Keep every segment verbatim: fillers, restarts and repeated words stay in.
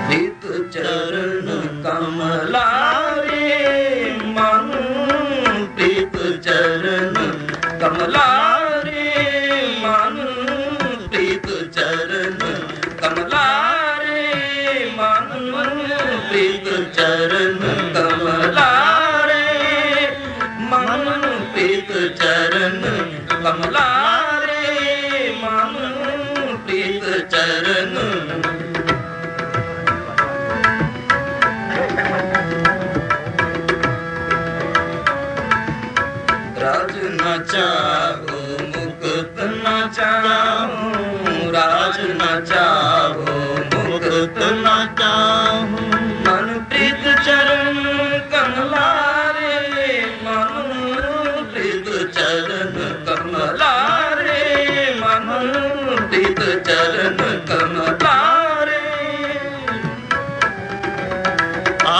ਪ੍ਰੀਤ ਚਰਨ ਕਮਲਾਰੇ ਮਨ ਪ੍ਰੀਤ ਚਰਨ ਕਮਲਾਰੇ ਮਨ ਪ੍ਰੀਤ ਚਰਨ ਕਮਲਾਰੇ ਮਨ ਪ੍ਰੀਤ ਚਰਨ ਕਮਲਾਰੇ ਮਨ ਪ੍ਰੀਤ ਚਰਨ ਕਮਲਾਰੇ ਮਨ ਪ੍ਰੀਤ ਚਰਨ ਰਾਜ ਨਾ ਚਾਹੋ ਮੁਕਤ ਨਾ ਚਾਹੋ ਰਾਜ ਨਾ ਚਾਹੋ ਮੁਕਤ ਨਾ ਚਾਹੋ ਮਨ ਪ੍ਰੀਤ ਚਰਨ ਕਮਲਾਰੇ ਮਨ ਪ੍ਰੀਤ ਚਰਨ ਕਮਲਾਰੇ ਮਨ ਪ੍ਰੀਤ ਚਰਨ ਕਮਲਾਰੇ ਆ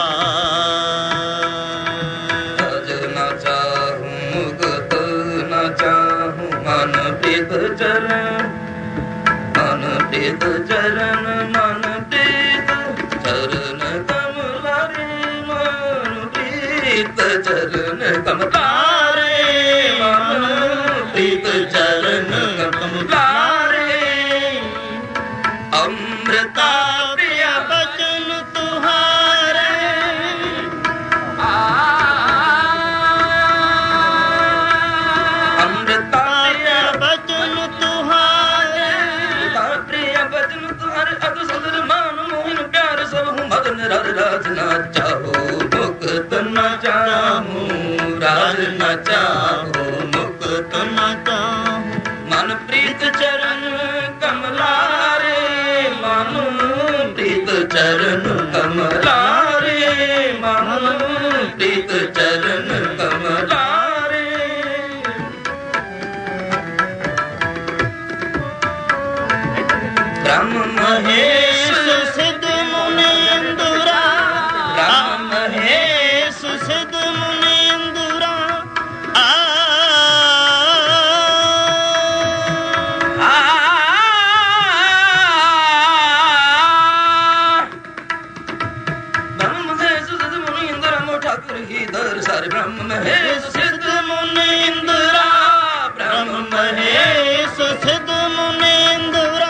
ਰਾਜ ਨਾ ਚਾਹੋ ਮੁਕਤ ਨਾ ਚਾਹੋ ਮਨ ਪ੍ਰੀਤ ਚਰਨ ਮਨ ਪ੍ਰੀਤ ਚਰਨ ਮਨ ਪ੍ਰੀਤ ਚਰਨ ਕਮਲਾਰੇ ਮਨ ਪ੍ਰੀਤ ਚਰਨ ਕਮਲਾਰੇ ਮਨ ਪ੍ਰੀਤ ਚਰਨ ਕਮਲਾਰੇ ਅੰਮ੍ਰਿਤਾ ਪ੍ਰਿਯ ਬਚਨ ਤੁਹਾਰੇ ਅੰਮ੍ਰਿਤਾ ਪ੍ਰਿਯ ਬਚਨ ਤੁਹਾਰੇ ਪ੍ਰਿਯ ਬਚਨ ਤੁਹਾਰੇ ਅਦ ਸਦਰ ਮਾਨ ਮੋਹਨ ਪਿਆਰ ਸਭ ਹੂੰ ਮਦਨ ਰਰ ਰਾਜ ਨਾ ਚਾਹੋ ਮੁਕਤ ਨਾ ਚਾਹੋ ਰਾਜ ਨਾ ਚਾਹੋ ਮੁਕਤ ਨਾ ਚਾਹੋ ਮਨ ਪ੍ਰੀਤ ਚਰਨ ਕਮਲਾਰੇ ਮਨ ਪ੍ਰੀਤ ਚਰਨ ਕਮਲਾਰੇ ਮਨ ਪ੍ਰੀਤ ਚਰਨ ਕਮਲਾਰੇ ਬ੍ਰਹਮ ਮਹੇਸ਼ ਸਿੱਧ ਮੁਨੀ ਇੰਦੁਰਾ ਬ੍ਰਹਮ ਮਹੇਸ਼ ਸਿੱਧ ਮੁਨੀ ਇੰਦੁਰਾ ਆ ਬ੍ਰਹਮ ਮਹੇਸ਼ ਸਿੱਧ ਮੁਨੀ ਇੰਦੁਰਾ ਮੋ ਠਾਕੁਰ ਹੀ ਦਰ ਸਾਰੇ ਬ੍ਰਹਮ ਮਹੇਸ਼ ਸਿੱਧ ਮੁਨੀ ਇੰਦੁਰਾ ਬ੍ਰਹਮ ਮਹੇਸ਼ ਸਿੱਧ ਮੁਨੀ ਇੰਦੁਰਾ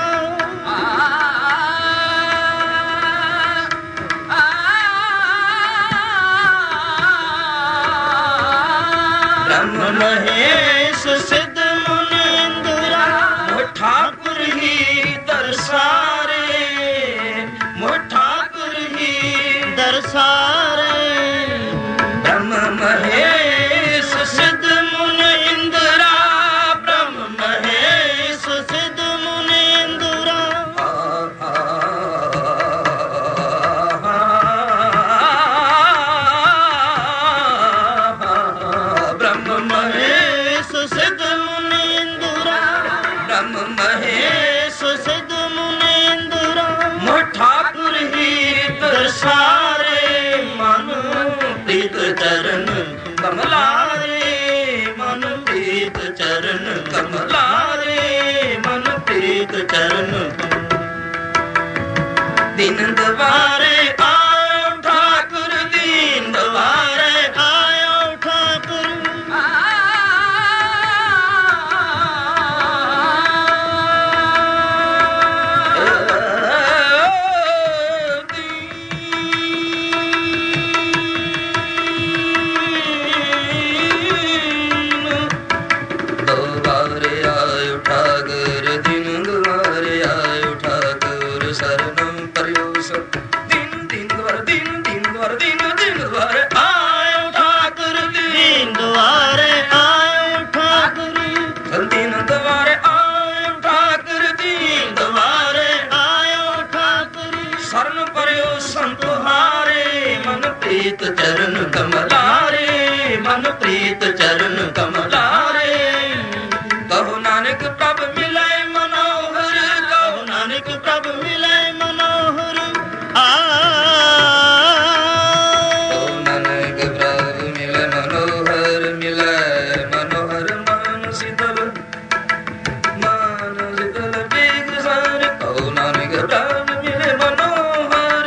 ਬ੍ਰਹਮ ਮਹੇਸ਼ ਸਿੱਧ ਮੁਨੀ ਇੰਦੁਰਾ ਮੋ ਠਾਕੁਰ ਹੀ ਦਰਸਾਰੇ ਮੋ ਠਾਕੁਰ ਹੀ ਦਰਸਾਰੇ ਬ੍ਰਹਮ ਮਹੇਸ਼ ਸਿੱਧ ਮੁਨੀ ਇੰਦੁਰਾ ਬ੍ਰਹਮ ਮਹੇਸ਼ ਸਿੱਧ ਮੁਨੀ ਇੰਦੁਰਾ ਬ੍ਰਹਮ ਮਹੇਸ਼ ਸਿੱਧ ਮੁਨੀ ਇੰਦੁਰਾ ਬ੍ਰਹਮ ਮਹੇਸ਼ ਸਿੱਧ ਮੁਨੀ ਇੰਦੁਰਾ ਮੋ ਠਾਕੁਰ ਹੀ ਦਰਸਾਰੇ ਮਨ ਪ੍ਰੀਤ ਚਰਨ ਕਮਲਾਰੇ ਮਨ ਪ੍ਰੀਤ ਚਰਨ ਕਮਲਾਰੇ ਮਨ ਪ੍ਰੀਤ ਚਰਨ ਦਿਨ ਦਵਾਰੇ ਆਇਓ ਠਾਕੁਰ ਦੀਨ ਦਵਾਰੇ ਆਇਓ ਠਾਕੁਰ ਦਵਾਰੇ ਆਇਓ ਠਾਕੁਰ ਦਿਨ ਦਵਾਰੇ ਆਇਓ ਠਾਕੁਰ ਸਰਨਮ ਪਰਿਓ ਸਤ ਦਿਨ ਦਿਨ ਦਵਾਰ ਦਿਨ ਦਿਨ ਦਵਾਰ ਦਿਨ ਦਿਨ ਦਵਾਰੇ ਆਇਓ ਠਾਕੁਰ ਦਿਨ ਦਵਾਰੇ ਆਇਓ ਠਾਕੁਰ ਦਿਨ ਦਵਾਰੇ ਆਇਓ ਠਾਕੁਰ ਦਿਨ ਦਵਾਰੇ ਆਇਓ ਠਾਕੁਰ ਸਰਨ ਪਰਿਓ ਸੰਤ ਹਾਰੇ ਮਨ ਪ੍ਰੀਤ ਚਰਨ ਕਮਲਾਰੇ ਮਨ ਪ੍ਰੀਤ ਚਰਨ ਕਮਲਾਰੇ ਕਹੋ ਨਾਨਕ ਪ੍ਰਭ ਮਿਲੇ ਮਨੋਹਰ ਕਹੋ ਨਾਨਕ ਪ੍ਰਭ ਮਿਲੇ ਮਨੋਹਰ ਆ ਕਹੋ ਨਾਨਕ ਪ੍ਰਭ ਮਿਲੇ ਮਨੋਹਰ ਮਿਲੇ ਮਨੋਹਰ ਮਨ ਸਿਦਲ ਮਨ ਸਿਦਲ ਬੀਗ ਸਾਰ ਕਹੋ ਨਾਨਕ ਪ੍ਰਭ ਮਿਲੇ ਮਨੋਹਰ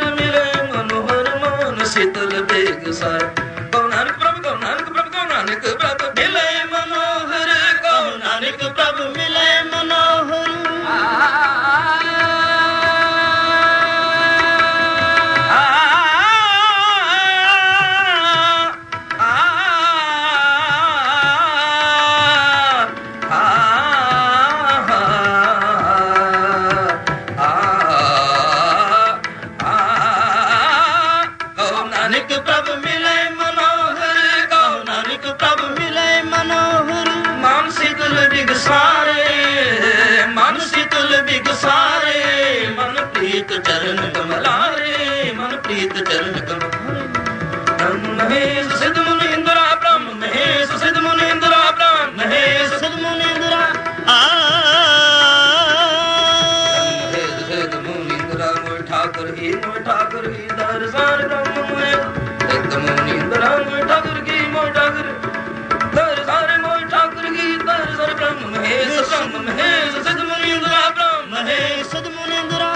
ਚਰਨ ਕਮਲਾਰੇ ਮਨ ਪ੍ਰੀਤ ਚਰਨ ਕਮਲਾਰੇ ਬ੍ਰਹਮ ਮਹੇਸ਼ ਸਿਧ ਮੁਨੀਂਦਰਾ ਬ੍ਰਹਮ ਮਹੇਸ਼ ਸਿਧ ਮੁਨੀਂਦਰਾ ਬ੍ਰਹਮ ਮਹੇਸ਼ ਸਿਧ ਮੁਨੀਂਦਰਾ ਆ ਮਹੇਸ਼ ਸਿਧ ਮੁਨੀਂਦਰਾ ਮੋਇ ਠਾਕੁਰ ਹੀ ਮੋਇ ਠਾਕੁਰ ਹੀ ਦਰਸਾਰ ਬ੍ਰਹਮ ਮਹੇਸ਼ ਸਿਧ ਮੁਨੀਂਦਰਾ ਮੋਇ ਠਾਕੁਰ ਕੀ ਮੋਇ ਠਾਕੁਰ ਦਰਸਾਰ ਮੋਇ ਠਾਕੁਰ ਕੀ ਦਰਸਾਰ ਬ੍ਰਹਮ ਮਹੇਸ਼ ਬ੍ਰਹਮ ਮਹੇਸ਼ ਸਿਧ ਮੁਨੀਂਦਰਾ ਬ੍ਰਹਮ ਮਹੇਸ਼ ਸਿਧ ਮੁਨੀਂਦਰਾ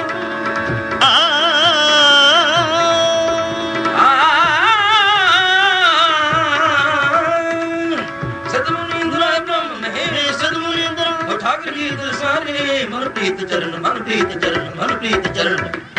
ठाकुर गीत सारे मन प्रीत चरण मन प्रीत चरण मन प्रीत चरण